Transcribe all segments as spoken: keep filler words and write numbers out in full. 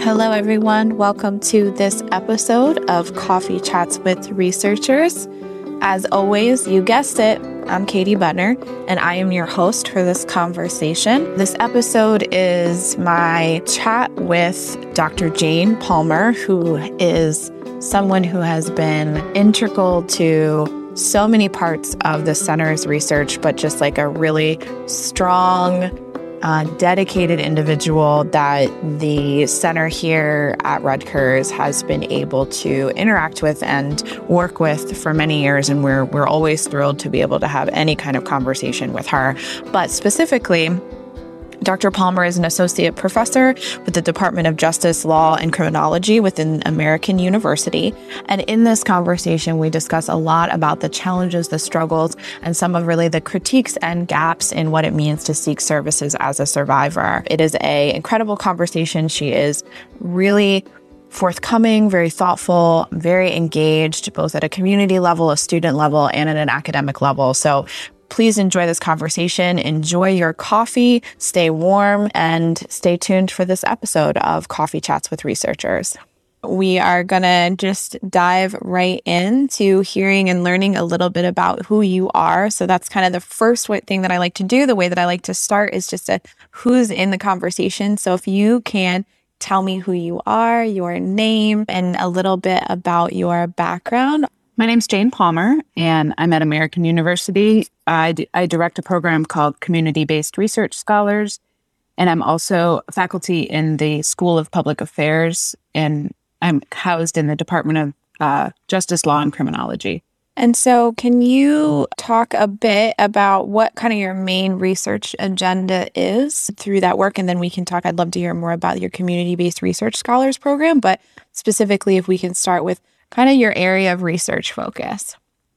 Hello, everyone. Welcome to this episode of Coffee Chats with Researchers. As always, you guessed it, I'm Katie Butner, and I am your host for this conversation. This episode is my chat with Doctor Jane Palmer, who is someone who has been integral to so many parts of the center's research, but just like a really strong, uh, dedicated individual that the center here at Rutgers has been able to interact with and work with for many years. And we're, we're always thrilled to be able to have any kind of conversation with her. But specifically, Doctor Palmer is an associate professor with the Department of Justice, Law, and Criminology within American University. And in this conversation, we discuss a lot about the challenges, the struggles, and some of really the critiques and gaps in what it means to seek services as a survivor. It is an incredible conversation. She is really forthcoming, very thoughtful, very engaged, both at a community level, a student level, and at an academic level. So please enjoy this conversation. Enjoy your coffee, stay warm, and stay tuned for this episode of Coffee Chats with Researchers. We are going to just dive right into hearing and learning a little bit about who you are. So that's kind of the first thing that I like to do. The way that I like to start is just a who's in the conversation. So if you can tell me who you are, your name, and a little bit about your background. My name's Jane Palmer, and I'm at American University. I, d- I direct a program called Community-Based Research Scholars, and I'm also faculty in the School of Public Affairs, and I'm housed in the Department of uh, Justice, Law, and Criminology. And so can you talk a bit about what kind of your main research agenda is through that work? And then we can talk, I'd love to hear more about your Community-Based Research Scholars program, but specifically if we can start with kind of your area of research focus.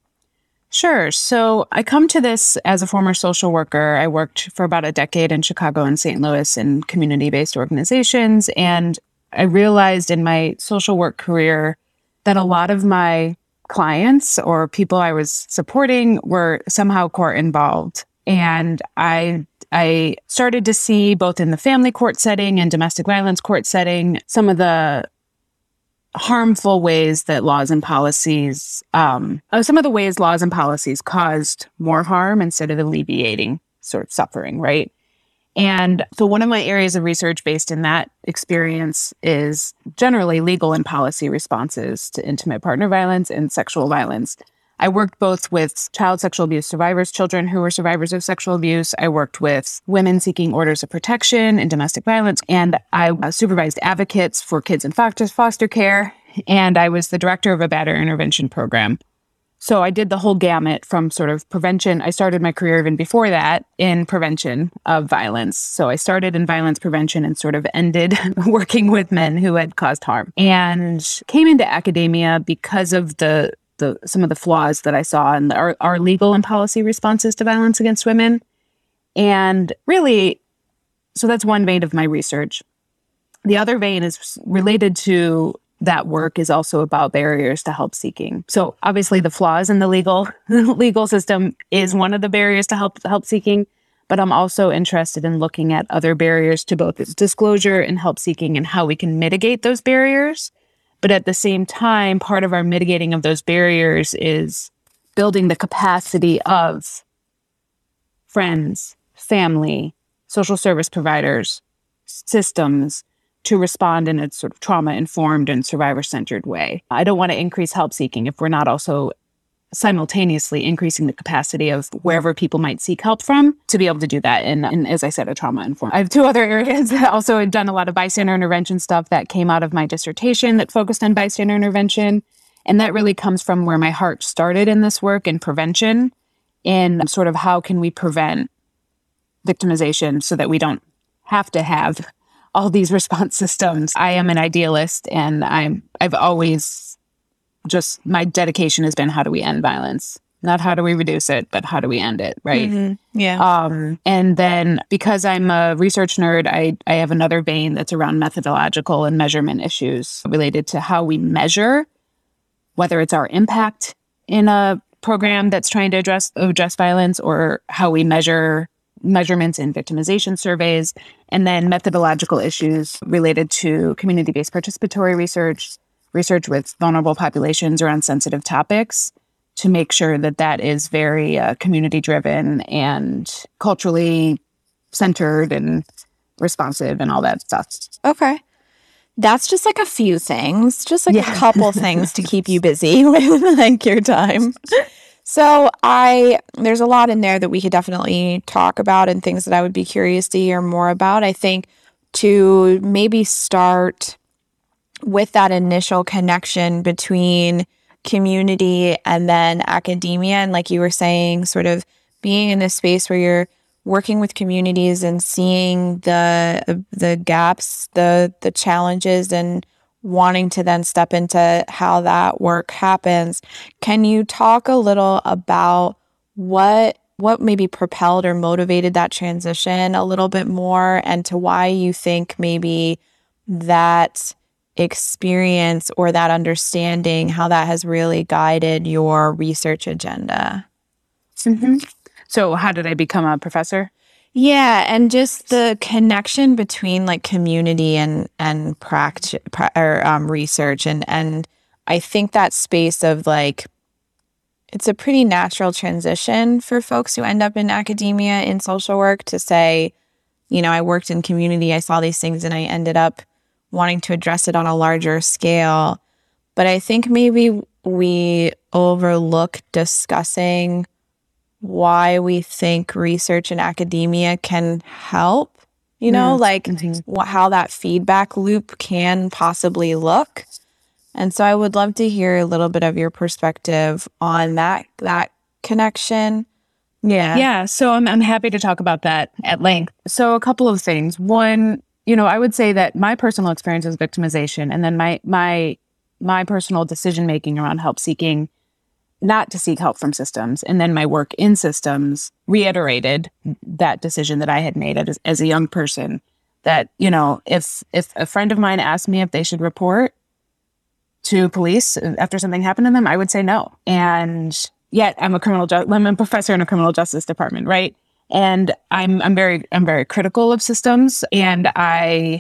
Sure. So I come to this as a former social worker. I worked for about a decade in Chicago and Saint Louis in community-based organizations. And I realized in my social work career that a lot of my clients or people I was supporting were somehow court involved. And I I started to see both in the family court setting and domestic violence court setting some of the harmful ways that laws and policies, um, uh, some of the ways laws and policies caused more harm instead of alleviating sort of suffering, right? And so one of my areas of research based in that experience is generally legal and policy responses to intimate partner violence and sexual violence. I worked both with child sexual abuse survivors, children who were survivors of sexual abuse. I worked with women seeking orders of protection in domestic violence, and I uh, supervised advocates for kids in foster, foster care, and I was the director of a batterer intervention program. So I did the whole gamut from sort of prevention. I started my career even before that in prevention of violence. So I started in violence prevention and sort of ended working with men who had caused harm, and came into academia because of the The, some of the flaws that I saw in the, our, our legal and policy responses to violence against women. And really, so that's one vein of my research. The other vein is related to that work is also about barriers to help seeking. So obviously the flaws in the legal legal system is one of the barriers to help help seeking, but I'm also interested in looking at other barriers to both disclosure and help seeking and how we can mitigate those barriers. But at the same time, part of our mitigating of those barriers is building the capacity of friends, family, social service providers, systems to respond in a sort of trauma-informed and survivor-centered way. I don't want to increase help-seeking if we're not also simultaneously increasing the capacity of wherever people might seek help from to be able to do that. And, and as I said, a trauma-informed. I have two other areas. I also had done a lot of bystander intervention stuff that came out of my dissertation that focused on bystander intervention. And that really comes from where my heart started in this work in prevention, in sort of how can we prevent victimization so that we don't have to have all these response systems. I am an idealist, and I'm I've always just my dedication has been, how do we end violence? Not how do we reduce it, but how do we end it, right? Mm-hmm. Yeah. Um, and then because I'm a research nerd, I, I have another vein that's around methodological and measurement issues related to how we measure, whether it's our impact in a program that's trying to address address violence, or how we measure measurements in victimization surveys, and then methodological issues related to community-based participatory research, research with vulnerable populations around sensitive topics, to make sure that that is very uh, community-driven and culturally centered and responsive and all that stuff. Okay. That's just like a few things, just like Yeah. a couple things to keep you busy with like your time. So I, there's a lot in there that we could definitely talk about and things that I would be curious to hear more about. I think to maybe start with that initial connection between community and then academia. And like you were saying, sort of being in this space where you're working with communities and seeing the the gaps, the the challenges, and wanting to then step into how that work happens. Can you talk a little about what what maybe propelled or motivated that transition a little bit more, and to why you think maybe that experience or that understanding, how that has really guided your research agenda? Mm-hmm. So how did I become a professor? Yeah, and just the connection between like community and and practice or um, research, and and I think that space of like, it's a pretty natural transition for folks who end up in academia in social work to say, you know, I worked in community, I saw these things, and I ended up wanting to address it on a larger scale. But I think maybe we overlook discussing why we think research and academia can help, you know, Mm, like mm-hmm. wh- how that feedback loop can possibly look. And so I would love to hear a little bit of your perspective on that, that connection. Yeah. Yeah, so I'm I'm happy to talk about that at length. So a couple of things. One, you know, I would say that my personal experience is victimization, and then my my my personal decision making around help seeking, not to seek help from systems, and then my work in systems reiterated that decision that I had made as, as a young person. That, you know, if if a friend of mine asked me if they should report to police after something happened to them, I would say no. And yet I'm a criminal ju- I'm a professor in a criminal justice department, right? And I'm I'm very I'm very critical of systems, and I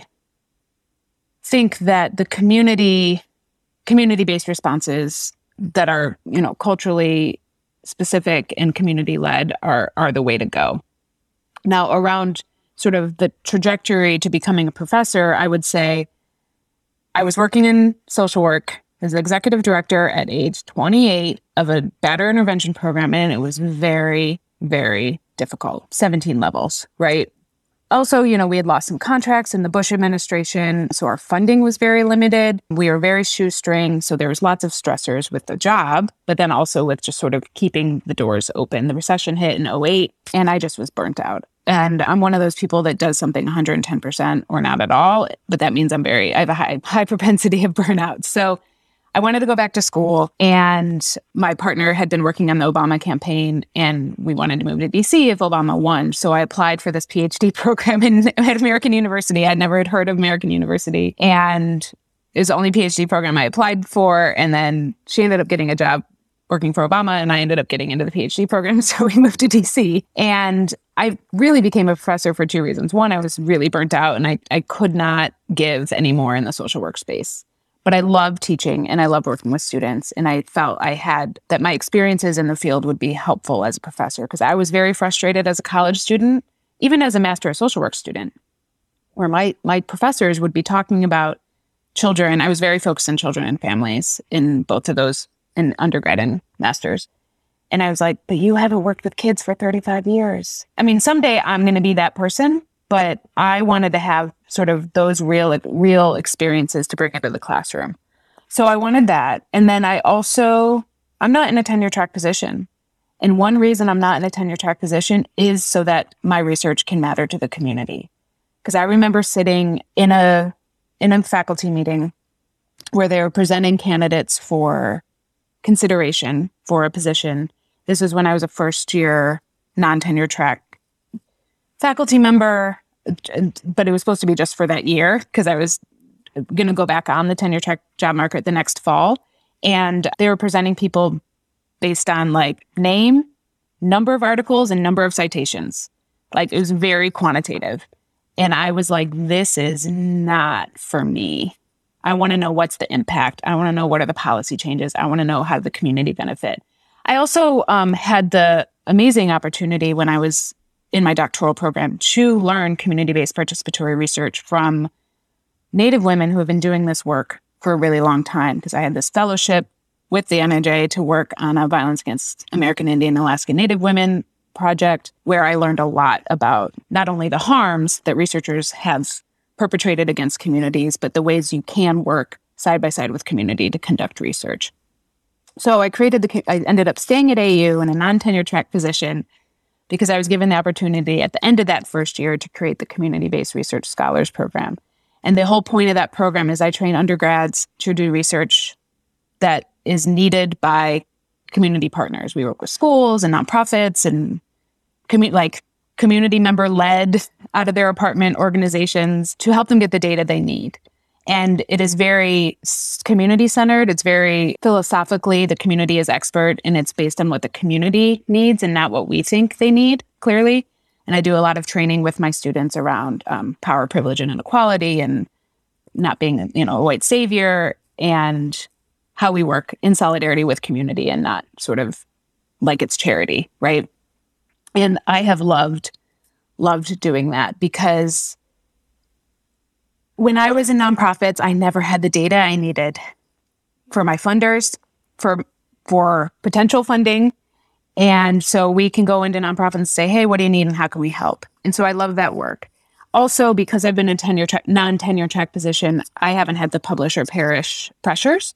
think that the community community-based responses that are, you know, culturally specific and community-led are are the way to go. Now, around sort of the trajectory to becoming a professor, I would say I was working in social work as executive director at age twenty-eight of a batterer intervention program, and it was very, very difficult. seventeen levels, right? Also, you know, we had lost some contracts in the Bush administration, so our funding was very limited. We were very shoestring, so there was lots of stressors with the job, but then also with just sort of keeping the doors open. The recession hit in oh eight, and I just was burnt out. And I'm one of those people that does something one hundred ten percent or not at all, but that means I'm very, I have a high, high propensity of burnout. So I wanted to go back to school, and my partner had been working on the Obama campaign, and we wanted to move to D C if Obama won. So I applied for this PhD program in, at American University. I'd never had heard of American University, and it was the only PhD program I applied for. And then she ended up getting a job working for Obama, and I ended up getting into the PhD program. So we moved to D C, and I really became a professor for two reasons. One, I was really burnt out, and I, I could not give anymore in the social work space. But I love teaching, and I love working with students. And I felt I had that my experiences in the field would be helpful as a professor, because I was very frustrated as a college student, even as a master of social work student, where my, my professors would be talking about children. I was very focused on children and families in both of those, in undergrad and masters. And I was like, but you haven't worked with kids for thirty-five years. I mean, someday I'm going to be that person, but I wanted to have sort of those real, real experiences to bring into the classroom. So I wanted that. And then I also, I'm not in a tenure track position. And one reason I'm not in a tenure track position is so that my research can matter to the community. Because I remember sitting in a, in a faculty meeting where they were presenting candidates for consideration for a position. This was when I was a first year non-tenure track faculty member, but it was supposed to be just for that year because I was going to go back on the tenure track job market the next fall. And they were presenting people based on like name, number of articles, and number of citations. Like it was very quantitative. And I was like, this is not for me. I want to know what's the impact. I want to know what are the policy changes. I want to know how the community benefit. I also um, had the amazing opportunity when I was in my doctoral program to learn community-based participatory research from Native women who have been doing this work for a really long time, because I had this fellowship with the N I J to work on a violence against American Indian and Alaska Native women project, where I learned a lot about not only the harms that researchers have perpetrated against communities, but the ways you can work side by side with community to conduct research. So I created the, I ended up staying at A U in a non-tenure track position because I was given the opportunity at the end of that first year to create the Community-Based Research Scholars Program. And the whole point of that program is I train undergrads to do research that is needed by community partners. We work with schools and nonprofits and commu- like community member led out of their apartment organizations to help them get the data they need. And it is very community centered. It's very philosophically, the community is expert, and it's based on what the community needs and not what we think they need, clearly. And I do a lot of training with my students around um, power, privilege, and inequality, and not being, you know, a white savior, and how we work in solidarity with community and not sort of like it's charity, right? And I have loved, loved doing that, because when I was in nonprofits, I never had the data I needed for my funders, for for potential funding. And so we can go into nonprofits and say, hey, what do you need and how can we help? And so I love that work. Also, because I've been in tenure track, non-tenure track position, I haven't had the publish or perish pressures.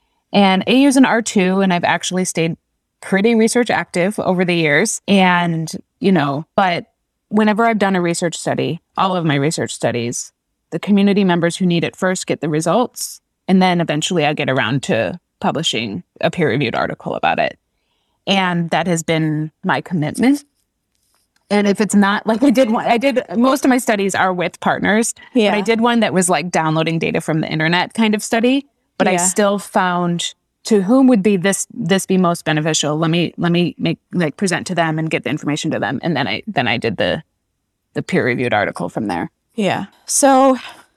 And A U is an R two, and I've actually stayed pretty research active over the years. And, you know, but whenever I've done a research study, all of my research studies, the community members who need it first get the results, and then eventually I get around to publishing a peer-reviewed article about it. And that has been my commitment. And if it's not, like I did one, I did, most of my studies are with partners, Yeah. but I did one that was like downloading data from the internet kind of study, but Yeah. I still found to whom would be this, this be most beneficial? Let me, let me make, like present to them and get the information to them. And then I, then I did the, the peer-reviewed article from there. Yeah. So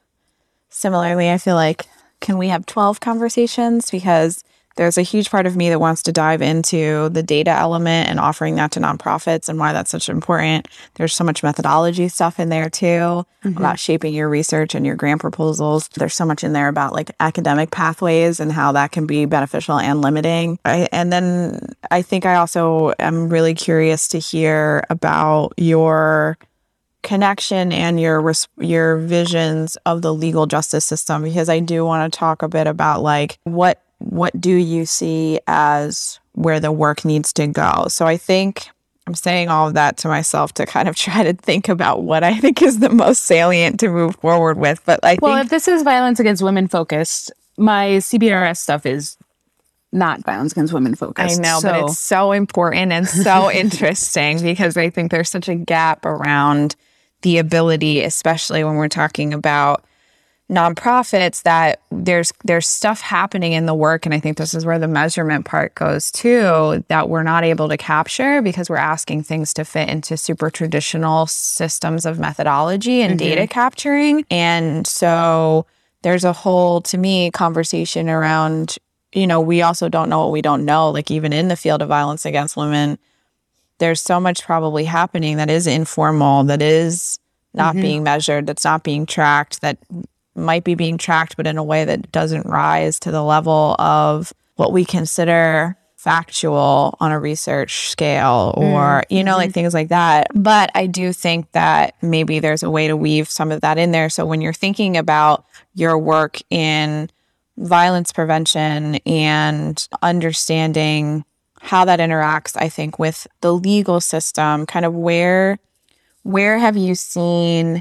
similarly, I feel like, can we have twelve conversations? Because there's a huge part of me that wants to dive into the data element and offering that to nonprofits and why that's such important. There's so much methodology stuff in there too, mm-hmm. about shaping your research and your grant proposals. There's so much in there about like academic pathways and how that can be beneficial and limiting. I, and then I think I also am really curious to hear about your connection and your your visions of the legal justice system, because I do want to talk a bit about like what what do you see as where the work needs to go. So I think I'm saying all of that to myself to kind of try to think about what I think is the most salient to move forward with. But I well, think if this is violence against women focused, my C B R S stuff is not violence against women focused. I know, so. but it's so important and so interesting, because I think there's such a gap around the ability, especially when we're talking about nonprofits, that there's there's stuff happening in the work, and I think this is where the measurement part goes too, that we're not able to capture because we're asking things to fit into super traditional systems of methodology and mm-hmm. data capturing. And so there's a whole, to me, conversation around, you know, we also don't know what we don't know. Like even in the field of violence against women, there's so much probably happening that is informal, that is not mm-hmm. being measured, that's not being tracked, that might be being tracked, but in a way that doesn't rise to the level of what we consider factual on a research scale, or, mm-hmm. you know, like things like that. But I do think that maybe there's a way to weave some of that in there. So when you're thinking about your work in violence prevention and understanding how that interacts, I think, with the legal system, kind of where where have you seen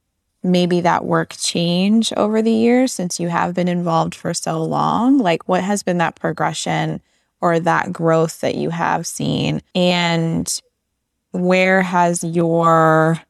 maybe that work change over the years since you have been involved for so long? Like what has been that progression or that growth that you have seen? And where has your,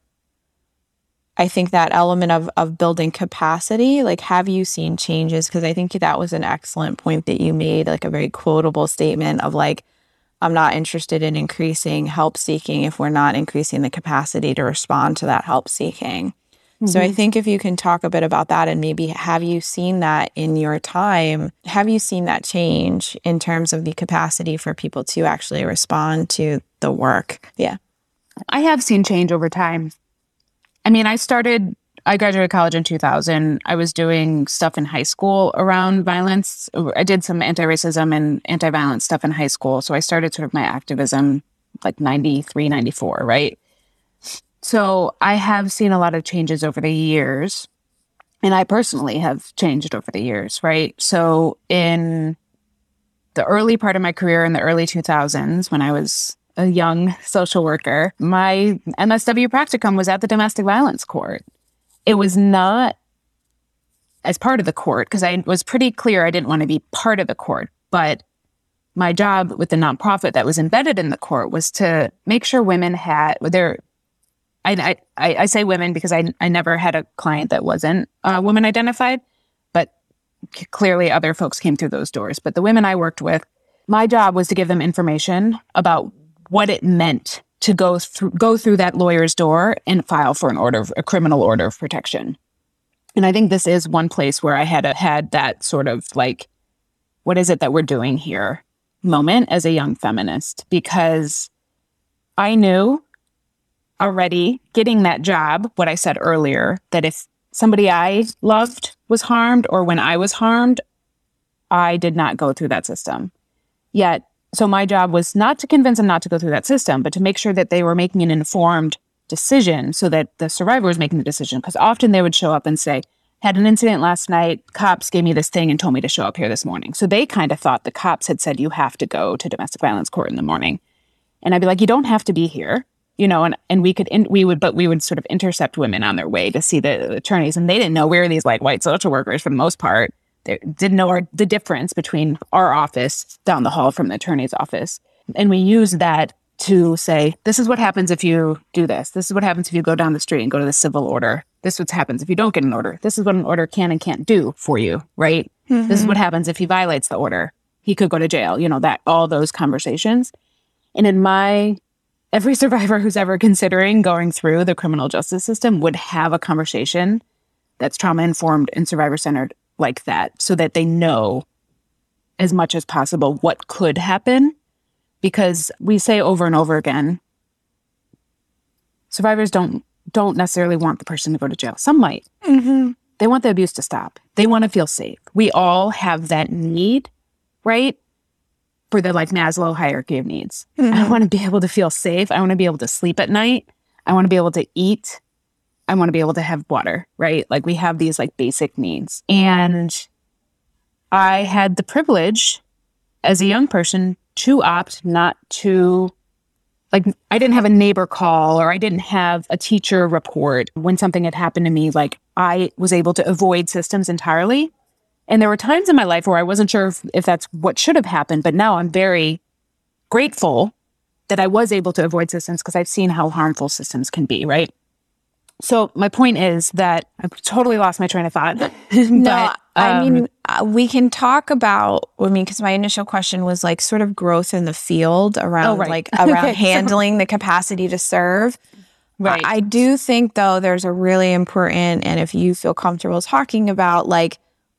I think that element of, of building capacity, like have you seen changes? Because I think that was an excellent point that you made, like a very quotable statement of like, I'm not interested in increasing help seeking if we're not increasing the capacity to respond to that help seeking. Mm-hmm. So I think if you can talk a bit about that, and maybe have you seen that in your time? Have you seen that change in terms of the capacity for people to actually respond to the work? Yeah. I have seen change over time. I mean, I started, I graduated college in two thousand. I was doing stuff in high school around violence. I did some anti-racism and anti-violence stuff in high school. So I started sort of my activism like ninety-three, ninety-four, right? So I have seen a lot of changes over the years. And I personally have changed over the years, right? So in the early part of my career in the early two thousands, when I was a young social worker, my M S W practicum was at the domestic violence court. It was not as part of the court, because I was pretty clear I didn't want to be part of the court. But my job with the nonprofit that was embedded in the court was to make sure women had their, I, I, I say women because I, I never had a client that wasn't uh, woman identified, but c- clearly other folks came through those doors. But the women I worked with, my job was to give them information about what it meant to go through go through that lawyer's door and file for an order, of, a criminal order of protection. And I think this is one place where I had a, had that sort of like, what is it that we're doing here moment as a young feminist? Because I knew already getting that job, what I said earlier, that if somebody I loved was harmed or when I was harmed, I did not go through that system. Yet, so my job was not to convince them not to go through that system, but to make sure that they were making an informed decision so that the survivor was making the decision. Because often they would show up and say, had an incident last night, cops gave me this thing and told me to show up here this morning. So they kind of thought the cops had said, you have to go to domestic violence court in the morning. And I'd be like, you don't have to be here, you know, and, and we could, in, we would, but we would sort of intercept women on their way to see the attorneys. And they didn't know we were these like white social workers for the most part. They didn't know our, the difference between our office down the hall from the attorney's office. And we used that to say, this is what happens if you do this. This is what happens if you go down the street and go to the civil order. This is what happens if you don't get an order. This is what an order can and can't do for you, right? Mm-hmm. This is what happens if he violates the order. He could go to jail, you know, that all those conversations. And in my, every survivor who's ever considering going through the criminal justice system would have a conversation that's trauma-informed and survivor-centered like that, so that they know as much as possible what could happen. Because we say over and over again, survivors don't don't necessarily want the person to go to jail. Some might. Mm-hmm. They want the abuse to stop. They want to feel safe. We all have that need, right? For the like Maslow hierarchy of needs. Mm-hmm. I want to be able to feel safe. I want to be able to sleep at night. I want to be able to eat. I want to be able to have water, right? Like we have these like basic needs. And I had the privilege as a young person to opt not to, like, I didn't have a neighbor call or I didn't have a teacher report when something had happened to me. Like I was able to avoid systems entirely. And there were times in my life where I wasn't sure if, if that's what should have happened. But now I'm very grateful that I was able to avoid systems because I've seen how harmful systems can be, right? So my point is that I've totally lost my train of thought. but, no, I um, mean, uh, we can talk about, I mean, because my initial question was like sort of growth in the field around oh, right. like around okay, handling so, the capacity to serve. Right. I, I do think though, there's a really important, and if you feel comfortable talking about like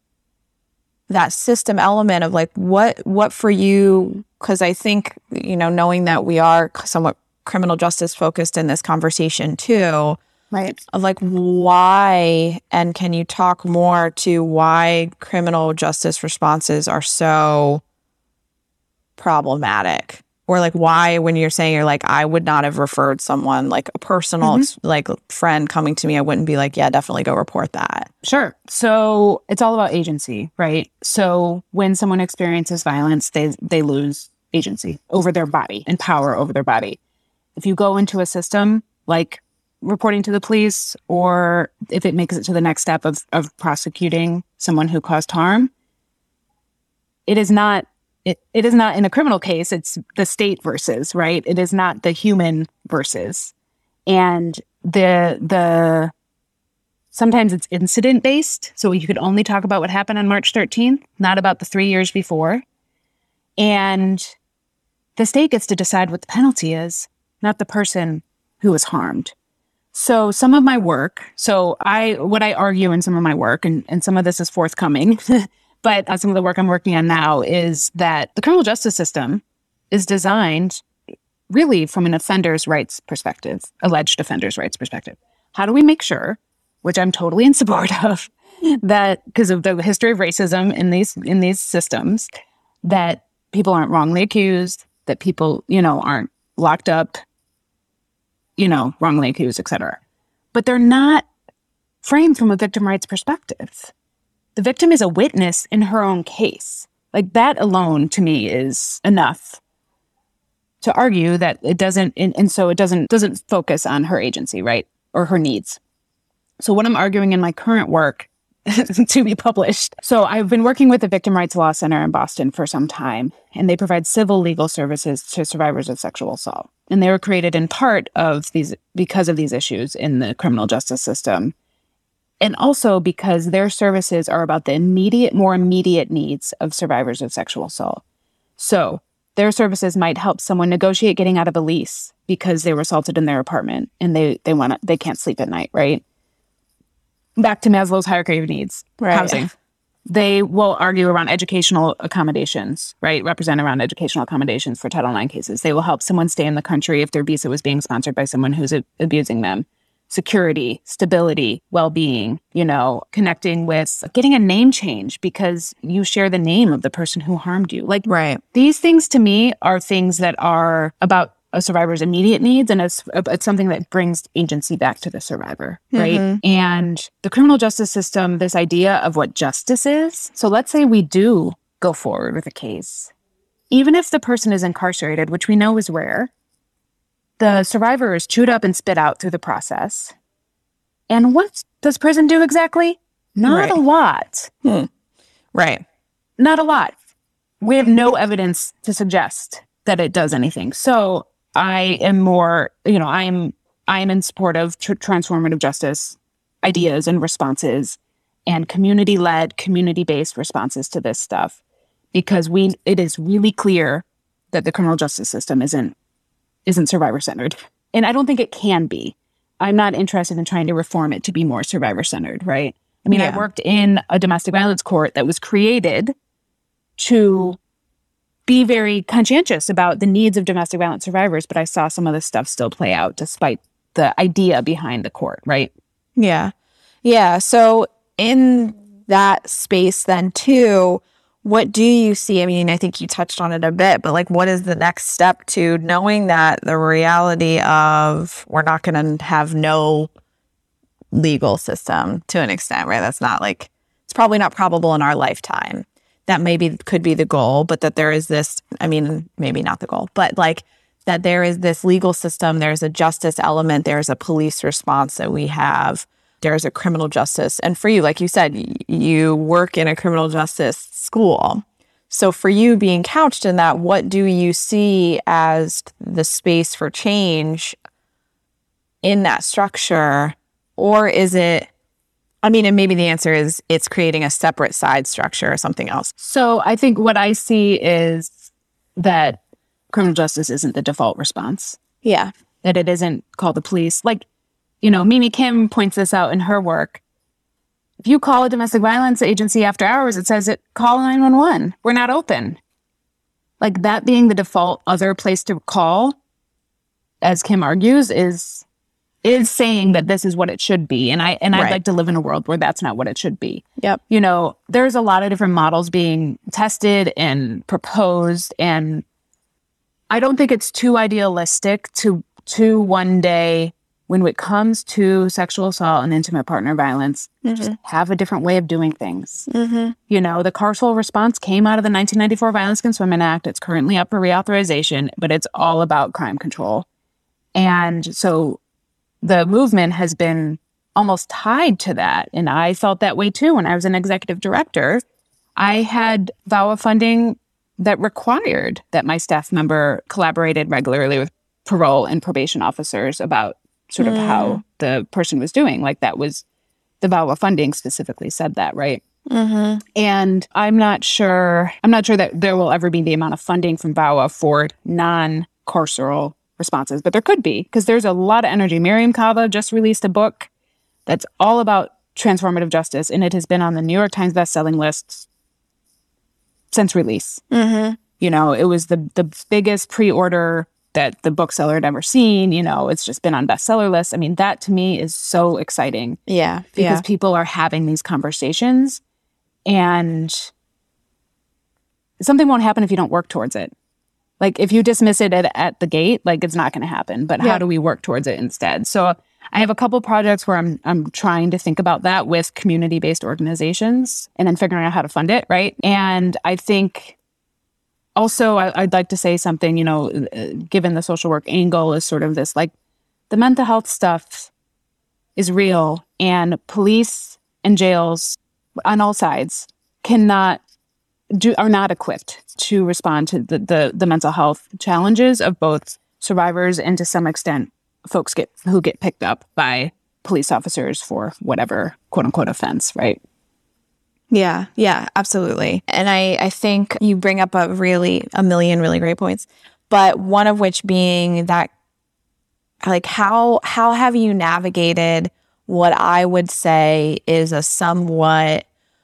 that system element of like what, what for you, because I think, you know, knowing that we are somewhat criminal justice focused in this conversation too, right. Of like why, and can you talk more to why criminal justice responses are so problematic? Or like why, when you're saying you're like, I would not have referred someone, like a personal mm-hmm. like friend coming to me, I wouldn't be like, yeah, definitely go report that. Sure. So it's all about agency, right? So when someone experiences violence, they they lose agency over their body and power over their body. If you go into a system like reporting to the police, or if it makes it to the next step of, of prosecuting someone who caused harm, it is not, it, it is not in a criminal case, it's the state versus, right? It is not the human versus. And the, the, sometimes it's incident based. So you could only talk about what happened on March thirteenth, not about the three years before. And the state gets to decide what the penalty is, not the person who was harmed. So some of my work, so I, what I argue in some of my work, and, and some of this is forthcoming, but uh, some of the work I'm working on now is that the criminal justice system is designed really from an offender's rights perspective, alleged offender's rights perspective. How do we make sure, which I'm totally in support of, that because of the history of racism in these in these systems, that people aren't wrongly accused, that people, you know, aren't locked up, you know, wrongly accused, et cetera. But they're not framed from a victim rights perspective. The victim is a witness in her own case. Like that alone to me is enough to argue that it doesn't, and, and so it doesn't doesn't focus on her agency, right? Or her needs. So what I'm arguing in my current work to be published. So I've been working with the Victim Rights Law Center in Boston for some time, and they provide civil legal services to survivors of sexual assault. And they were created in part of these because of these issues in the criminal justice system. And also because their services are about the immediate, more immediate needs of survivors of sexual assault. So their services might help someone negotiate getting out of a lease because they were assaulted in their apartment and they they want to, they can't sleep at night, right? Back to Maslow's hierarchy of needs, right. Housing. They will argue around educational accommodations, right? Represent around educational accommodations for Title nine cases. They will help someone stay in the country if their visa was being sponsored by someone who's a- abusing them. Security, stability, well-being, you know, connecting with getting a name change because you share the name of the person who harmed you. Like, right. These things to me are things that are about a survivor's immediate needs, and it's, it's something that brings agency back to the survivor, right? Mm-hmm. And the criminal justice system, this idea of what justice is. So let's say we do go forward with a case. Even if the person is incarcerated, which we know is rare, the survivor is chewed up and spit out through the process. And what does prison do exactly? Not Right. a lot. Hmm. Right. Not a lot. We have no evidence to suggest that it does anything. So I am more, you know, I am I am in support of tr- transformative justice ideas and responses and community-led, community-based responses to this stuff. Because we it is really clear that the criminal justice system isn't isn't survivor-centered. And I don't think it can be. I'm not interested in trying to reform it to be more survivor-centered, right? I mean, Yeah. I worked in a domestic violence court that was created to be very conscientious about the needs of domestic violence survivors, but I saw some of this stuff still play out despite the idea behind the court, right? Yeah. Yeah. So in that space then too, what do you see? I mean, I think you touched on it a bit, but like, what is the next step to knowing that the reality of we're not going to have no legal system to an extent, right? That's not like, it's probably not probable in our lifetime. That maybe could be the goal, but that there is this, I mean, maybe not the goal, but like that there is this legal system, there's a justice element, there's a police response that we have, there's a criminal justice. And for you, like you said, y- you work in a criminal justice school. So for you being couched in that, what do you see as the space for change in that structure? Or is it, I mean, and maybe the answer is it's creating a separate side structure or something else. So I think what I see is that criminal justice isn't the default response, Yeah. that it isn't call the police. Like, you know, Mimi Kim points this out in her work. If you call a domestic violence agency after hours, it says it call nine one one. We're not open. Like that being the default other place to call, as Kim argues, is is saying that this is what it should be. And I and I'd Right. like to live in a world where that's not what it should be. Yep. You know, there's a lot of different models being tested and proposed, and I don't think it's too idealistic to to one day, when it comes to sexual assault and intimate partner violence, just have a different way of doing things. Mm-hmm. You know, the carceral response came out of the nineteen ninety-four Violence Against Women Act. It's currently up for reauthorization, but it's all about crime control. And so the movement has been almost tied to that. And I felt that way too when I was an executive director. I had V A W A funding that required that my staff member collaborated regularly with parole and probation officers about sort of how the person was doing. Like that was, the V A W A funding specifically said that, right? Mm-hmm. And I'm not sure, I'm not sure that there will ever be the amount of funding from V A W A for non-carceral responses, but there could be, because there's a lot of energy. Miriam Kava just released a book that's all about transformative justice, and it has been on the New York Times bestselling lists since release. Mm-hmm. You know, it was the the biggest pre-order that the bookseller had ever seen. You know, it's just been on bestseller lists. I mean, that to me is so exciting. Yeah. Because yeah. people are having these conversations, and something won't happen if you don't work towards it. Like, if you dismiss it at, at the gate, like, it's not going to happen. But Yeah. how do we work towards it instead? So I have a couple projects where I'm I'm trying to think about that with community-based organizations and then figuring out how to fund it, right? And I think also I, I'd like to say something, you know, uh, given the social work angle is sort of this, like, the mental health stuff is real, and police and jails on all sides cannot do are not equipped to respond to the, the the mental health challenges of both survivors and, to some extent, folks get who get picked up by police officers for whatever quote unquote offense, right? Yeah, yeah, absolutely. And I, I think you bring up a really a million really great points, but one of which being that, like, how how have you navigated what I would say is a somewhat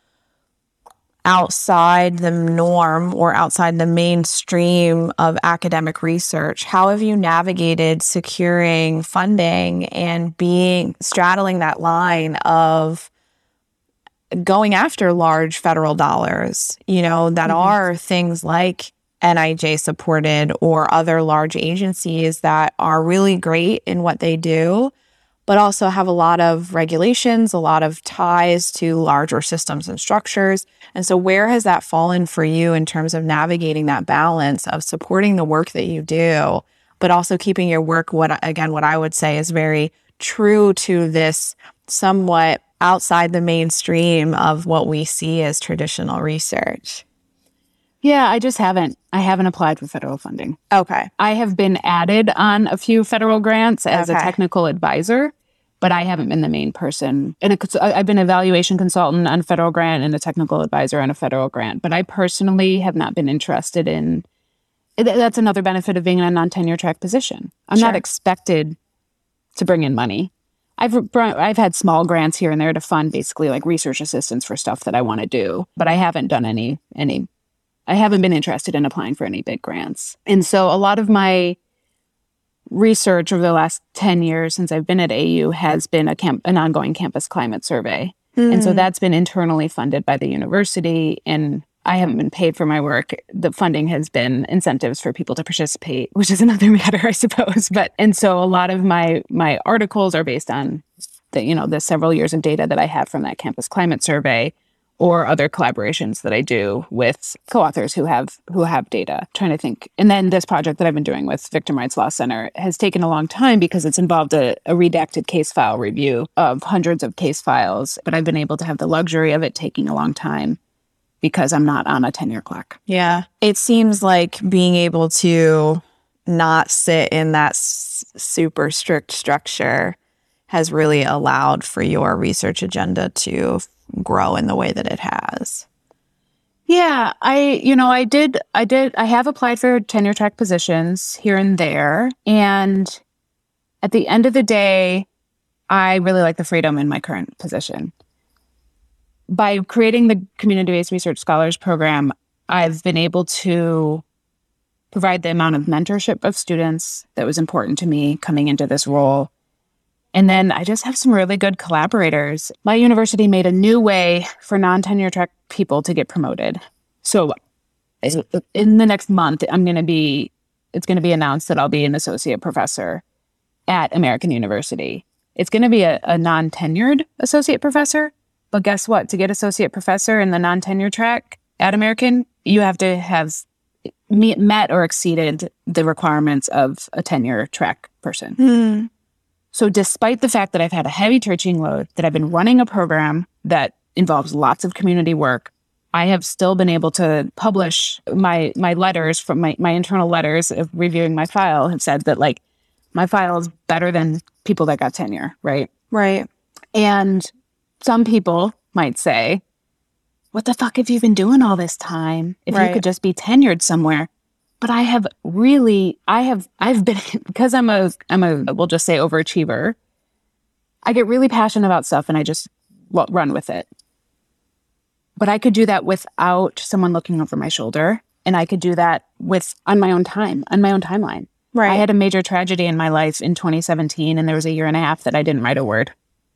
outside the norm or outside the mainstream of academic research? How have you navigated securing funding and being straddling that line of going after large federal dollars, you know, that Mm-hmm. are things like N I J supported or other large agencies that are really great in what they do, but also have a lot of regulations, a lot of ties to larger systems and structures. And so where has that fallen for you in terms of navigating that balance of supporting the work that you do, but also keeping your work, what again, what I would say is very true to this somewhat outside the mainstream of what we see as traditional research? Yeah, I just haven't. I haven't applied for federal funding. Okay. I have been added on a few federal grants as Okay. a technical advisor, but I haven't been the main person. And a cons- I've been an evaluation consultant on a federal grant and a technical advisor on a federal grant. But I personally have not been interested in. That's another benefit of being in a non-tenure track position. I'm Sure. not expected to bring in money. I've brought, I've had small grants here and there to fund basically like research assistance for stuff that I want to do, but I haven't done any any. I haven't been interested in applying for any big grants. And so a lot of my research over the last ten years since I've been at A U has been a camp, an ongoing campus climate survey. Mm. And so that's been internally funded by the university, and I haven't been paid for my work. The funding has been incentives for people to participate, which is another matter, I suppose. But and so a lot of my my articles are based on the, you know, the several years of data that I have from that campus climate survey, or other collaborations that I do with co-authors who have who have data, trying to think. And then this project that I've been doing with Victim Rights Law Center has taken a long time because it's involved a, a redacted case file review of hundreds of case files. But I've been able to have the luxury of it taking a long time because I'm not on a tenure clock. Yeah. It seems like being able to not sit in that s- super strict structure has really allowed for your research agenda to grow in the way that it has. Yeah, I, you know, I did, I did, I have applied for tenure track positions here and there. And at the end of the day, I really like the freedom in my current position. By creating the Community-Based Research Scholars Program, I've been able to provide the amount of mentorship of students that was important to me coming into this role. And then I just have some really good collaborators. My university made a new way for non-tenure track people to get promoted. So in the next month, I'm going to be, it's going to be announced that I'll be an associate professor at American University. It's going to be a, a non-tenured associate professor. But guess what? To get associate professor in the non-tenure track at American, you have to have met or exceeded the requirements of a tenure track person. Hmm. So despite the fact that I've had a heavy teaching load, that I've been running a program that involves lots of community work, I have still been able to publish my my letters from my, my internal letters of reviewing my file have said that, like, my file is better than people that got tenure, right? Right. And some people might say, what the fuck have you been doing all this time if Right. you could just be tenured somewhere? But I have really, I have, I've been, because I'm a, I'm a, we'll just say overachiever. I get really passionate about stuff and I just well, run with it. But I could do that without someone looking over my shoulder. And I could do that with, on my own time, on my own timeline. Right. I had a major tragedy in my life in twenty seventeen, and there was a year and a half that I didn't write a word.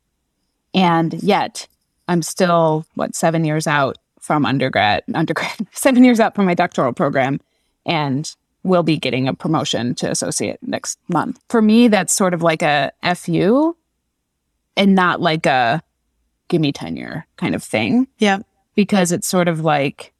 And yet, I'm still, what, seven years out from undergrad, undergrad, seven years out from my doctoral program, and will be getting a promotion to associate next month. For me, that's sort of like a F you and not like a give me tenure kind of thing. Yeah. Because it's sort of like,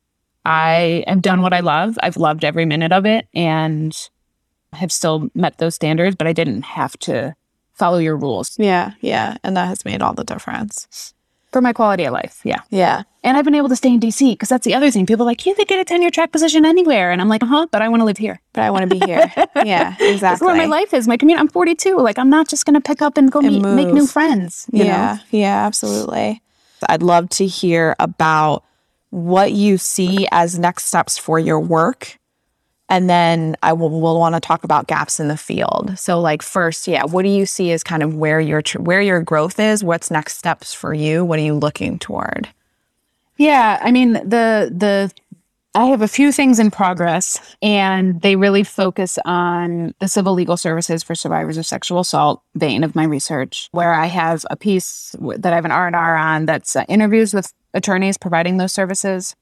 I have done what I love. I've loved every minute of it and have still met those standards, but I didn't have to follow your rules. Yeah. Yeah. And that has made all the difference. For my quality of life, yeah. Yeah. And I've been able to stay in D C because that's the other thing. People are like, you could get a tenure track position anywhere. And I'm like, uh-huh, but I want to live here. But I want to be here. Yeah, exactly. That's where my life is. My community. I'm forty-two. Like, I'm not just going to pick up and go And meet, make move. new friends. You Yeah. know? Yeah, absolutely. I'd love to hear about what you see as next steps for your work. And then I will will want to talk about gaps in the field. So like first, yeah, what do you see as kind of where your tr- where your growth is? What's next steps for you? What are you looking toward? Yeah, I mean, the the I have a few things in progress, and they really focus on the civil legal services for survivors of sexual assault vein of my research, where I have a piece w- that I have an R and R on that's uh, interviews with attorneys providing those services,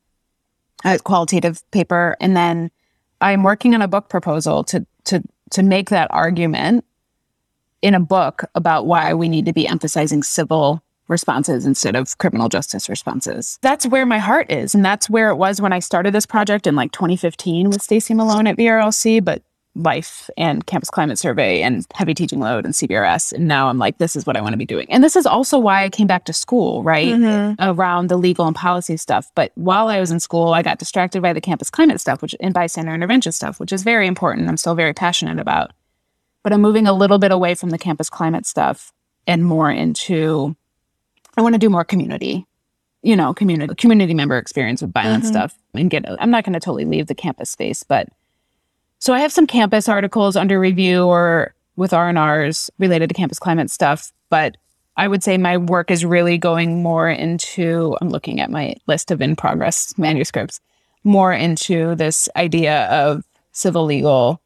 a qualitative paper, and then I'm working on a book proposal to to to make that argument in a book about why we need to be emphasizing civil responses instead of criminal justice responses. That's where my heart is. And that's where it was when I started this project in like twenty fifteen with Stacey Malone at V R L C, but life and campus climate survey and heavy teaching load and C B R S. And now I'm like, this is what I want to be doing. And this is also why I came back to school, right? Mm-hmm. Around the legal and policy stuff. But while I was in school, I got distracted by the campus climate stuff, which and bystander intervention stuff, which is very important. I'm still very passionate about. But I'm moving a little bit away from the campus climate stuff and more into, I want to do more community, you know, community, community member experience with violence mm-hmm. stuff and get, I'm not going to totally leave the campus space, but so I have some campus articles under review or with R and Rs related to campus climate stuff, but I would say my work is really going more into, I'm looking at my list of in progress manuscripts, more into this idea of civil legal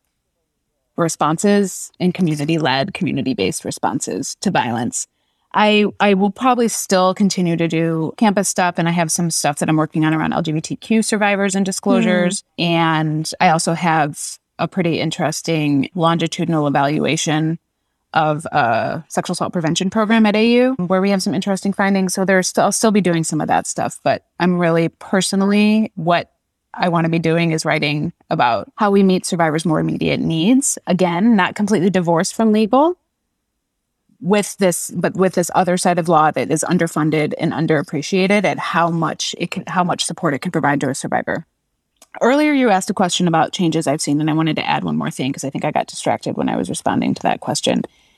responses and community-led, community-based responses to violence. I I will probably still continue to do campus stuff, and I have some stuff that I'm working on around L G B T Q survivors and disclosures. Mm. And I also have a pretty interesting longitudinal evaluation of a sexual assault prevention program at A U, where we have some interesting findings. So there's still, I'll still be doing some of that stuff, but I'm really personally, what I want to be doing is writing about how we meet survivors' more immediate needs. Again, not completely divorced from legal, with this, but with this other side of law that is underfunded and underappreciated at how much it can, how much support it can provide to a survivor. Earlier, you asked a question about changes I've seen, and I wanted to add one more thing because I think I got distracted when I was responding to that question.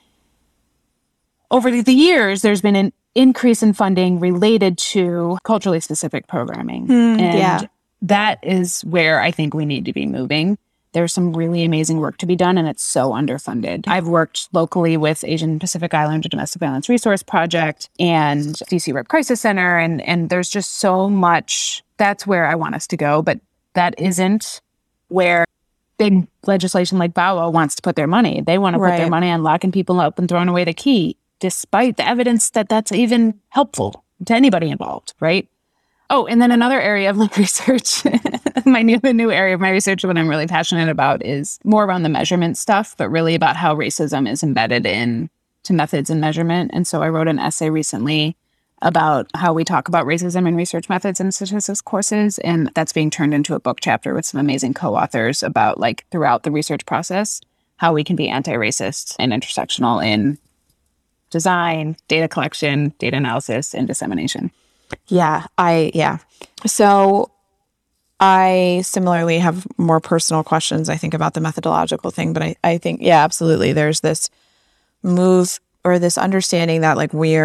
Over the years, there's been an increase in funding related to culturally specific programming. Mm, and yeah. that is where I think we need to be moving. There's some really amazing work to be done, and it's so underfunded. I've worked locally with Asian Pacific Islander Domestic Violence Resource Project and D C Rape Crisis Center, and, and there's just so much. That's where I want us to go, but that isn't where big legislation like V A W A wants to put their money. They want to put Right. their money on locking people up and throwing away the key, despite the evidence that that's even helpful to anybody involved, right? Oh, and then another area of my research, my new the new area of my research, what I'm really passionate about is more around the measurement stuff, but really about how racism is embedded in to methods and measurement. And so I wrote an essay recently about how we talk about racism in research methods and statistics courses, and that's being turned into a book chapter with some amazing co-authors about, like, throughout the research process, how we can be anti-racist and intersectional in design, data collection, data analysis, and dissemination. Yeah, I, yeah. So I similarly have more personal questions, I think, about the methodological thing, but I, I think, yeah, absolutely. There's this move or this understanding that, like, we're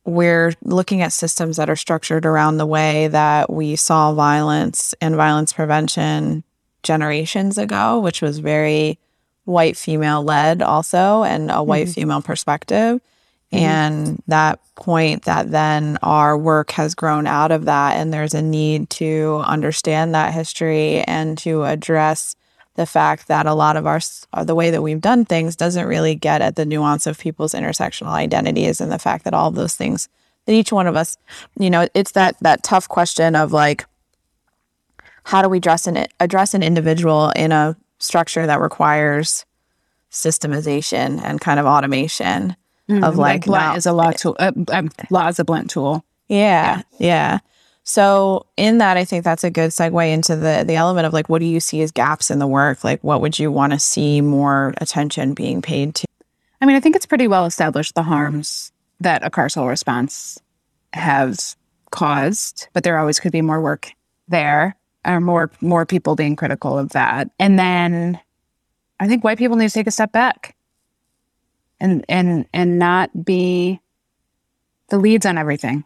we're looking at systems that are structured around the way that we saw violence and violence prevention generations ago, which was very white female led also, and a white mm-hmm. female perspective. Mm-hmm. And that point that then our work has grown out of that, and there's a need to understand that history and to address the fact that a lot of our, the way that we've done things doesn't really get at the nuance of people's intersectional identities, and the fact that all of those things, that each one of us, you know, it's that, that tough question of like, how do we address an, address an individual in a structure that requires systemization and kind of automation mm, of like, like law is a law tool, uh, um, law is a blunt tool. Yeah, yeah. Yeah. So in that, I think that's a good segue into the the element of like, what do you see as gaps in the work? Like, what would you want to see more attention being paid to? I mean, I think it's pretty well established the harms that a carceral response has caused, but there always could be more work there, or more more people being critical of that. And then I think white people need to take a step back and and and not be the leads on everything.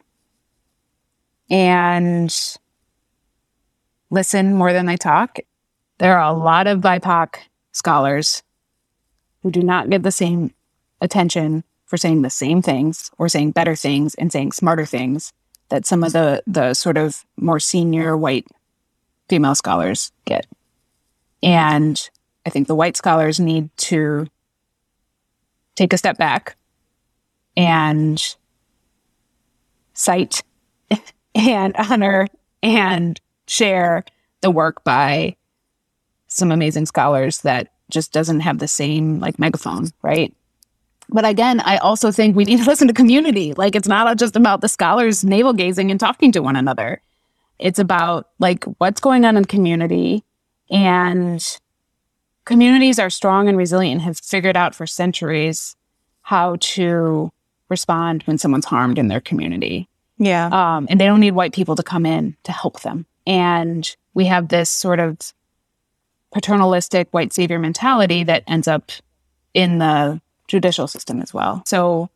And listen more than they talk. There are a lot of B I P O C scholars who do not get the same attention for saying the same things or saying better things and saying smarter things that some of the, the sort of more senior white female scholars get. And I think the white scholars need to take a step back and cite and honor and share the work by some amazing scholars that just doesn't have the same like megaphone, right? But again, I also think we need to listen to community. Like, it's not just about the scholars navel gazing and talking to one another. It's about like what's going on in community, and communities are strong and resilient and have figured out for centuries how to respond when someone's harmed in their community. Yeah. Um, and they don't need white people to come in to help them. And we have this sort of paternalistic white savior mentality that ends up in the judicial system as well. So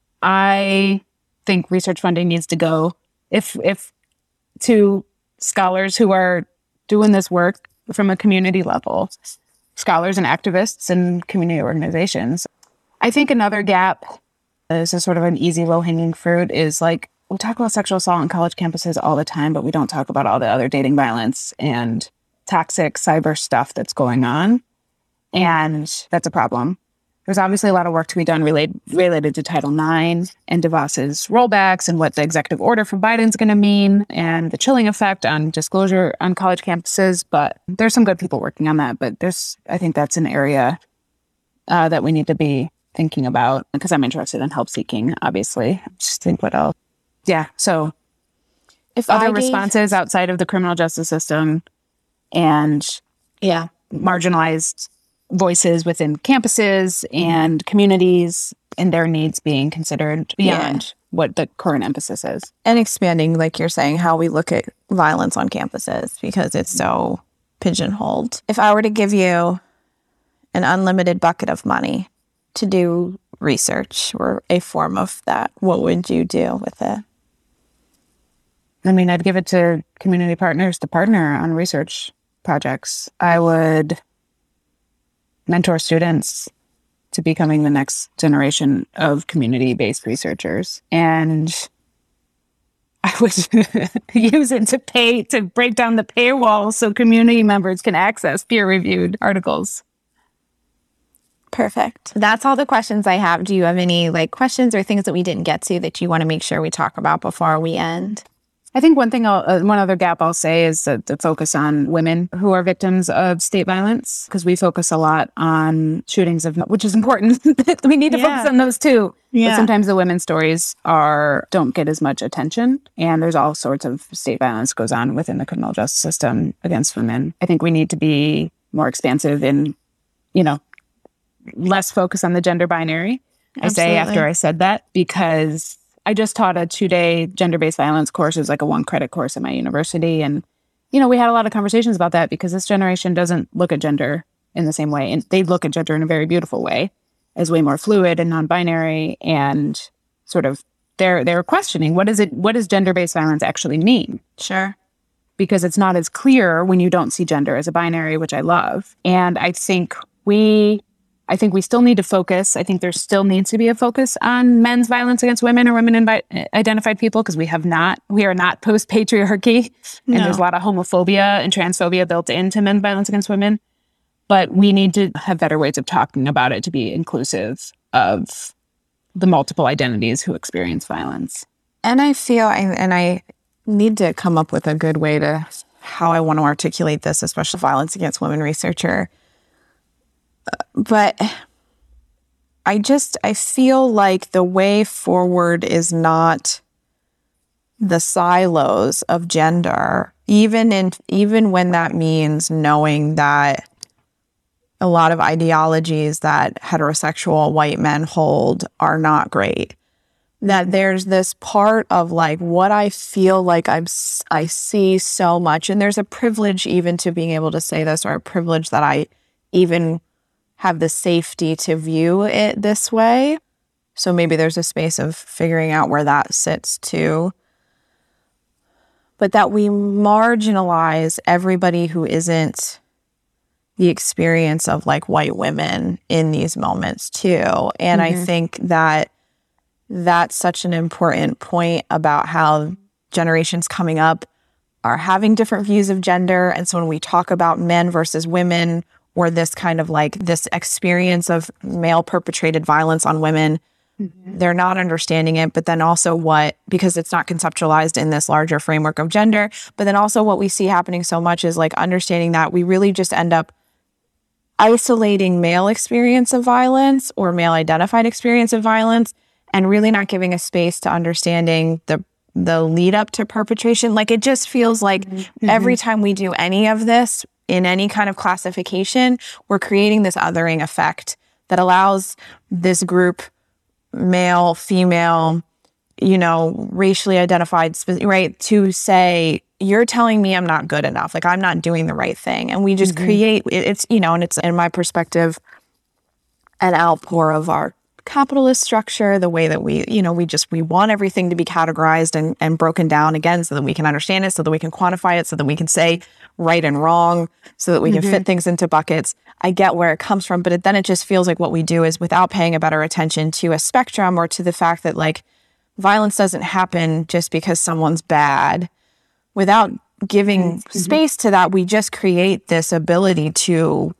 I think research funding needs to go if if to scholars who are doing this work from a community level, scholars and activists and community organizations. I think another gap is a sort of an easy low-hanging fruit is like, we talk about sexual assault on college campuses all the time, but we don't talk about all the other dating violence and toxic cyber stuff that's going on. And that's a problem. There's obviously a lot of work to be done related, related to Title nine and DeVos's rollbacks and what the executive order from Biden's going to mean and the chilling effect on disclosure on college campuses. But there's some good people working on that. But there's, I think that's an area uh, that we need to be thinking about, because I'm interested in help seeking, obviously. Just think what else. Yeah. So if other gave... responses outside of the criminal justice system and yeah, marginalized voices within campuses and communities and their needs being considered beyond yeah. what the current emphasis is. And expanding, like you're saying, how we look at violence on campuses, because it's so pigeonholed. If I were to give you an unlimited bucket of money to do research or a form of that, what would you do with it? I mean, I'd give it to community partners to partner on research projects. I would mentor students to becoming the next generation of community-based researchers. And I would use it to pay, to break down the paywall so community members can access peer-reviewed articles. Perfect. That's all the questions I have. Do you have any like questions or things that we didn't get to that you want to make sure we talk about before we end? I think one thing, I'll, uh, one other gap I'll say is that the focus on women who are victims of state violence, because we focus a lot on shootings of, which is important. We need to yeah. focus on those too. Yeah. But sometimes the women's stories are don't get as much attention, and there's all sorts of state violence goes on within the criminal justice system against women. I think we need to be more expansive in, you know, less focus on the gender binary. Absolutely. I say after I said that, because I just taught a two-day gender-based violence course. It was like a one-credit course at my university. And, you know, we had a lot of conversations about that, because this generation doesn't look at gender in the same way. And they look at gender in a very beautiful way, as way more fluid and non-binary and sort of they're they're questioning what is it what does gender-based violence actually mean? Sure. Because it's not as clear when you don't see gender as a binary, which I love. And I think we I think we still need to focus. I think there still needs to be a focus on men's violence against women or women invi- identified people, because we have not, we are not post-patriarchy. No. And there's a lot of homophobia and transphobia built into men's violence against women. But we need to have better ways of talking about it to be inclusive of the multiple identities who experience violence. And I feel, I, and I need to come up with a good way to how I want to articulate this, especially violence against women researcher. But I just, I feel like the way forward is not the silos of gender, even in, even when that means knowing that a lot of ideologies that heterosexual white men hold are not great. That there's this part of like what I feel like I'm, I see so much, and there's a privilege even to being able to say this, or a privilege that I even have the safety to view it this way. So maybe there's a space of figuring out where that sits too. But that we marginalize everybody who isn't the experience of like white women in these moments too. And mm-hmm. I think that that's such an important point about how generations coming up are having different views of gender. And so when we talk about men versus women, or this kind of like this experience of male perpetrated violence on women, mm-hmm. they're not understanding it. But then also what, because it's not conceptualized in this larger framework of gender, but then also what we see happening so much is like understanding that we really just end up isolating male experience of violence or male identified experience of violence, and really not giving a space to understanding the the lead up to perpetration. Like it just feels like mm-hmm. every time we do any of this in any kind of classification, we're creating this othering effect that allows this group, male, female, you know, racially identified, right, to say, you're telling me I'm not good enough, like I'm not doing the right thing. And we just mm-hmm. create, it's, you know, and it's, in my perspective, an outpour of our capitalist structure, the way that we, you know, we just, we want everything to be categorized and, and broken down again so that we can understand it, so that we can quantify it, so that we can say right and wrong, so that we mm-hmm. can fit things into buckets. I get where it comes from, but it, then it just feels like what we do is without paying a better attention to a spectrum or to the fact that like violence doesn't happen just because someone's bad. Without giving mm-hmm. space to that, we just create this ability to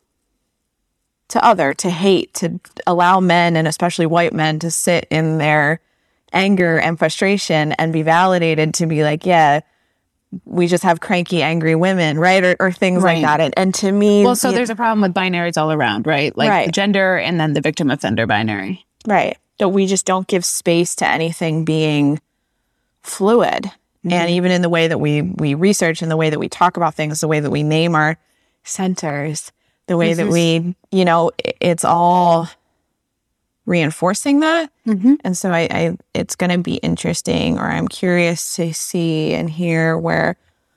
to other, to hate, to allow men, and especially white men, to sit in their anger and frustration and be validated to be like, yeah, we just have cranky, angry women, right? Or, or things right. like that. And, and to me... Well, so there's a problem with binaries all around, right? Like right. the gender and then the victim-offender binary. Right. That we just don't give space to anything being fluid. Mm-hmm. And even in the way that we, we research and the way that we talk about things, the way that we name our centers, the way mm-hmm. that we, you know, it's all reinforcing that. Mm-hmm. And so I, I it's going to be interesting, or I'm curious to see and hear where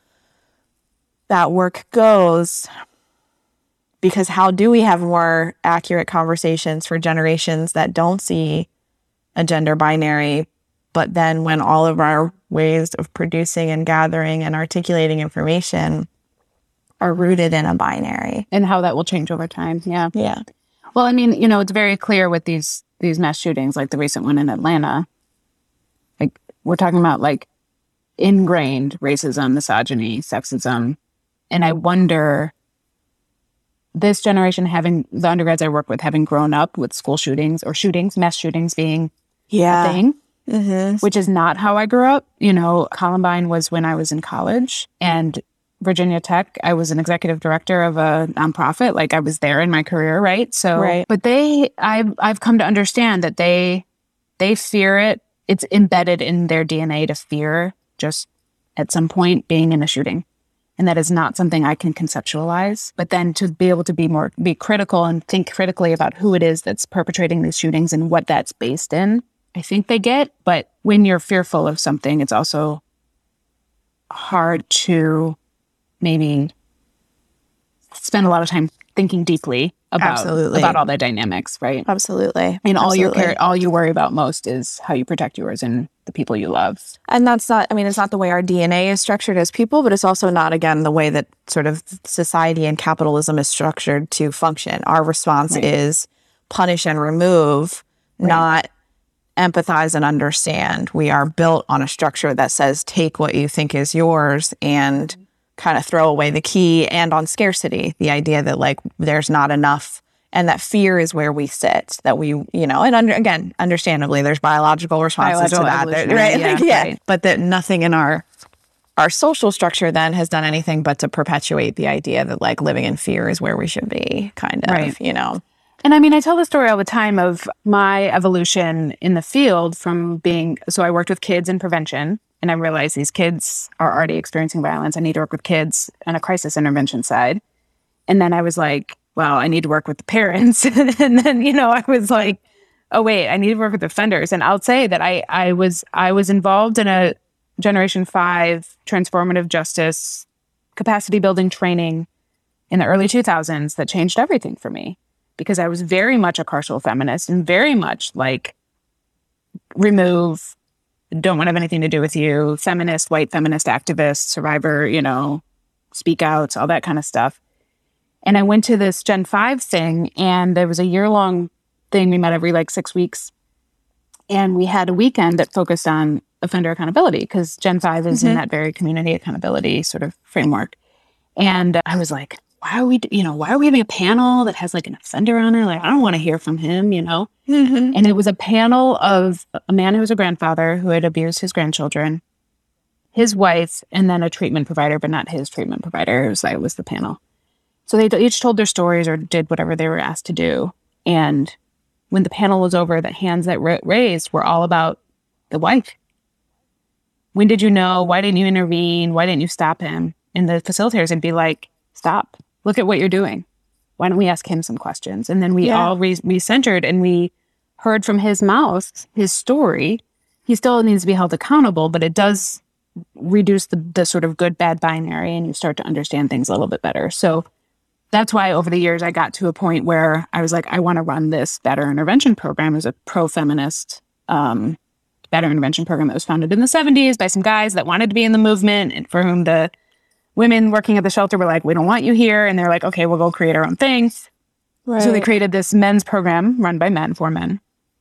that work goes. Because how do we have more accurate conversations for generations that don't see a gender binary, but then when all of our ways of producing and gathering and articulating information are rooted in a binary? And how that will change over time. Yeah. Yeah. Well, I mean, you know, it's very clear with these these mass shootings, like the recent one in Atlanta. Like, we're talking about like ingrained racism, misogyny, sexism. And I wonder, this generation, having the undergrads I work with, having grown up with school shootings or shootings, mass shootings being yeah. a thing, mm-hmm. which is not how I grew up. You know, Columbine was when I was in college, and Virginia Tech, I was an executive director of a nonprofit. Like, I was there in my career, right? So, right. but they, I've, I've come to understand that they, they fear it. It's embedded in their D N A to fear just at some point being in a shooting. And that is not something I can conceptualize. But then to be able to be more, be critical and think critically about who it is that's perpetrating these shootings and what that's based in, I think they get. But when you're fearful of something, it's also hard to maybe spend a lot of time thinking deeply about Absolutely. about all the dynamics, right? Absolutely. And all you Absolutely. care, all you worry about most is how you protect yours and the people you love. And that's not, I mean, it's not the way our D N A is structured as people, but it's also not, again, the way that sort of society and capitalism is structured to function. Our response Right. is punish and remove, Right. not empathize and understand. We are built on a structure that says take what you think is yours and kind of throw away the key, and on scarcity, the idea that like there's not enough, and that fear is where we sit, that we, you know, and under, again, understandably, there's biological responses Biological to that, there- evolutionary, right? yeah, Like, yeah. right. But that nothing in our our social structure then has done anything but to perpetuate the idea that like living in fear is where we should be, kind of, Right. you know. And I mean, I tell the story all the time of my evolution in the field from being, so I worked with kids in prevention, and I realized these kids are already experiencing violence. I need to work with kids on a crisis intervention side. And then I was like, well, I need to work with the parents. And then, you know, I was like, oh, wait, I need to work with offenders. And I'll say that I, I was, I was involved in a Generation five transformative justice capacity building training in the early two thousands that changed everything for me, because I was very much a carceral feminist and very much like remove, don't want to have anything to do with you, feminist, white feminist activist, survivor, you know, speak outs, all that kind of stuff. And I went to this Gen five thing, and there was a year long thing. We met every like six weeks. And we had a weekend that focused on offender accountability, because Gen five is Mm-hmm. in that very community accountability sort of framework. And I was like, why are we, you know, why are we having a panel that has like an offender on it? Like, I don't want to hear from him, you know? Mm-hmm. And it was a panel of a man who was a grandfather who had abused his grandchildren, his wife, and then a treatment provider, but not his treatment provider. It was, it was the panel. So they each told their stories or did whatever they were asked to do. And when the panel was over, the hands that ra- raised were all about the wife. When did you know? Why didn't you intervene? Why didn't you stop him? And the facilitators would be like, stop. Look at what you're doing. Why don't we ask him some questions? And then we Yeah. all re- re-centered, and we heard from his mouth his story. He still needs to be held accountable, but it does reduce the, the sort of good, bad binary, and you start to understand things a little bit better. So that's why over the years I got to a point where I was like, I want to run this Better Intervention program as a pro-feminist um, Better Intervention program that was founded in the seventies by some guys that wanted to be in the movement, and for whom the women working at the shelter were like, we don't want you here. And they're like, okay, we'll go create our own thing. Right. So they created this men's program run by men for men.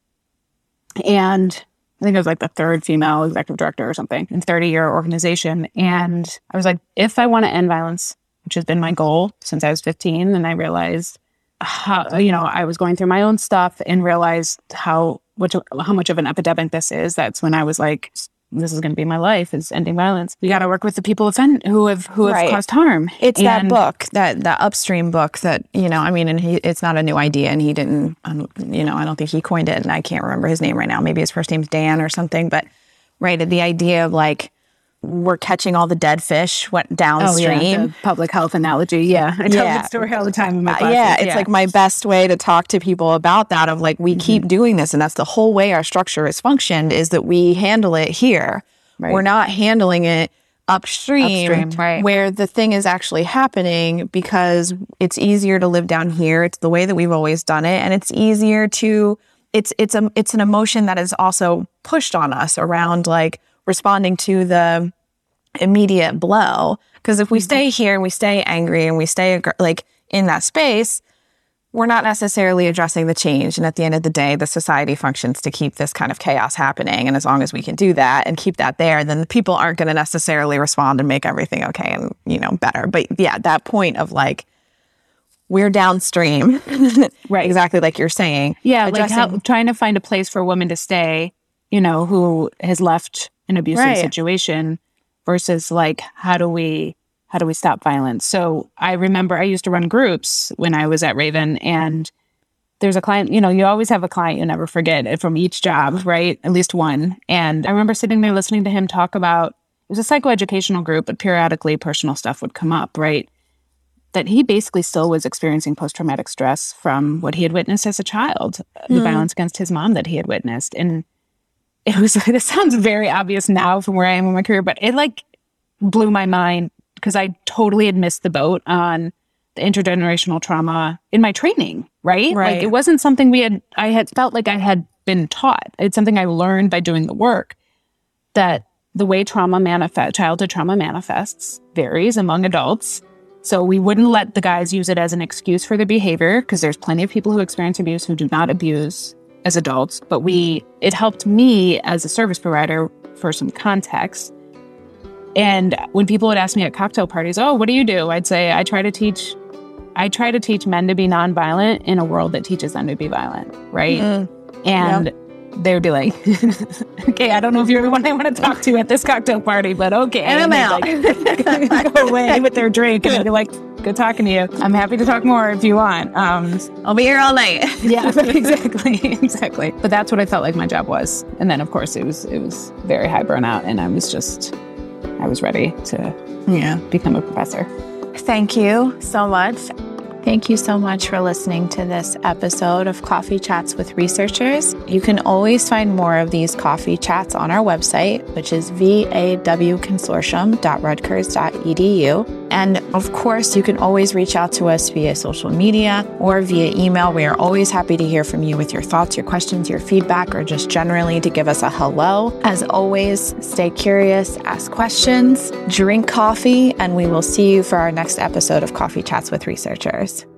And I think I was like the third female executive director or something in a thirty-year organization. And I was like, if I want to end violence, which has been my goal since I was fifteen, and I realized how, you know, I was going through my own stuff and realized how which, how much of an epidemic this is. That's when I was like, this is going to be my life, is ending violence. We got to work with the people offend- who have who have Right. caused harm. It's that And- book, that that upstream book that, you know, I mean, and he, it's not a new idea, and he didn't, um, you know, I don't think he coined it, and I can't remember his name right now. Maybe his first name's Dan or something, but right, the idea of like, we're catching all the dead fish went Oh, downstream. yeah, the public health analogy. Yeah, I tell Yeah. that story all the time in my Uh, classes. yeah, it's like my best way to talk to people about that, of like, we keep doing this, and that's the whole way our structure is functioned, is that we handle it here. Right. We're not handling it upstream, Upstream, right. where the thing is actually happening, because it's easier to live down here. It's the way that we've always done it, and it's easier to it's it's a it's an emotion that is also pushed on us around like responding to the immediate blow. Because if we stay here and we stay angry and we stay aggr- like in that space, we're not necessarily addressing the change. And at the end of the day, the society functions to keep this kind of chaos happening. And as long as we can do that and keep that there, then the people aren't going to necessarily respond and make everything okay and, you know, better. But yeah, that point of like, we're downstream, Right. exactly like you're saying. Yeah, like Addressing- how, trying to find a place for a woman to stay, you know, who has left an abusive Right. situation, versus like, how do we how do we stop violence? So I remember I used to run groups when I was at Raven, and there's a client, you know, you always have a client you never forget from each job, right? At least one. And I remember sitting there listening to him talk about, it was a psychoeducational group, but periodically personal stuff would come up, right? That he basically still was experiencing post-traumatic stress from what he had witnessed as a child, the violence against his mom that he had witnessed. And it was, this sounds very obvious now from where I am in my career, but it like blew my mind, because I totally had missed the boat on the intergenerational trauma in my training, right? Right. Like it wasn't something we had, I had felt like I had been taught. It's something I learned by doing the work, that the way trauma manifest, childhood trauma manifests varies among adults. So we wouldn't let the guys use it as an excuse for their behavior, because there's plenty of people who experience abuse who do not abuse as adults. But we, it helped me as a service provider for some context. And when people would ask me at cocktail parties, oh, what do you do? I'd say, I try to teach, I try to teach men to be nonviolent in a world that teaches them to be violent, right? Mm. And yep. They would be like, okay, I don't know if you're the one I want to talk to at this cocktail party, but okay. And I'm out. Like, go away with their drink. And I'd be like, good talking to you. I'm happy to talk more if you want. Um, I'll be here all night. Yeah, exactly. Exactly. But that's what I felt like my job was. And then, of course, it was, it was very high burnout. And I was just, I was ready to yeah. become a professor. Thank you so much. Thank you so much for listening to this episode of Coffee Chats with Researchers. You can always find more of these coffee chats on our website, which is v a w consortium dot rutgers dot e d u. And of course, you can always reach out to us via social media or via email. We are always happy to hear from you with your thoughts, your questions, your feedback, or just generally to give us a hello. As always, stay curious, ask questions, drink coffee, and we will see you for our next episode of Coffee Chats with Researchers.